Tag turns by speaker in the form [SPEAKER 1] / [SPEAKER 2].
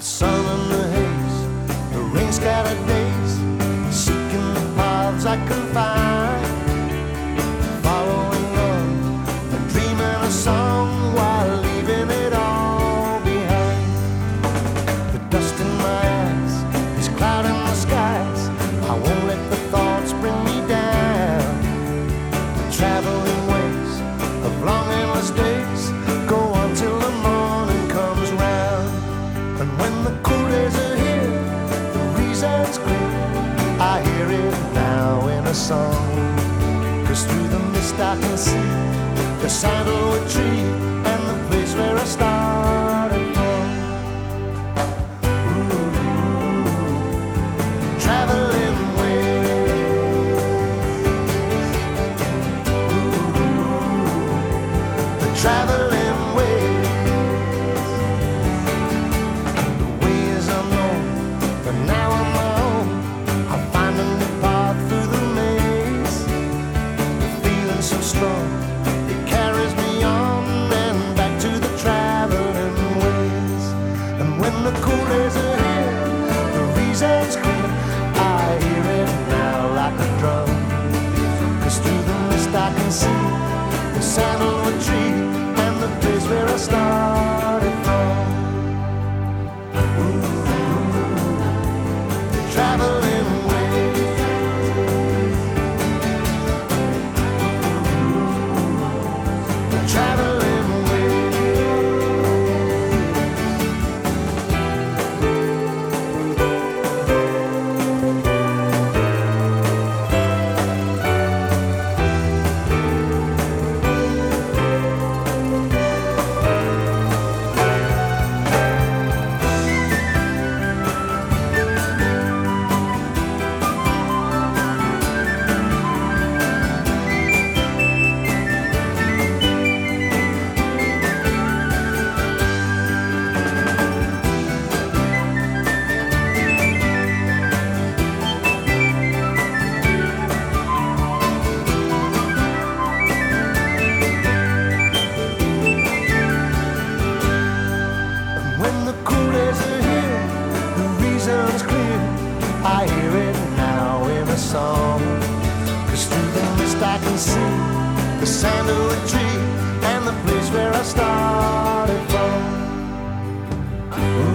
[SPEAKER 1] The sun and the haze, the rain scattered days, seeking the paths I can find, following on and dreaming a song while leaving it all behind. The dust in my eyes is clouding the skies. I won't let the thoughts bring me down. The traveling ways of long endless days go on till the morning comes round. And when the cool days are here, the reason's clear. I hear it now in a song. 'Cause through the mist I can see the sandalwood tree and the place where I started from. Traveling ways, the traveling ways. The way is unknown, but now on my own I'm finding the path through the maze. The feeling so strong, it carries me on and back to the traveling ways. And when the cool days are here, the reason's clear. I hear it now like a drum. 'Cause through the mist I can see the sandalwood tree and the place where I started from. Traveling ways, traveling ways. When the cool days are here, the reason's clear. I hear it now in a song. 'Cause through the mist I can see the sandalwood tree and the place where I started from.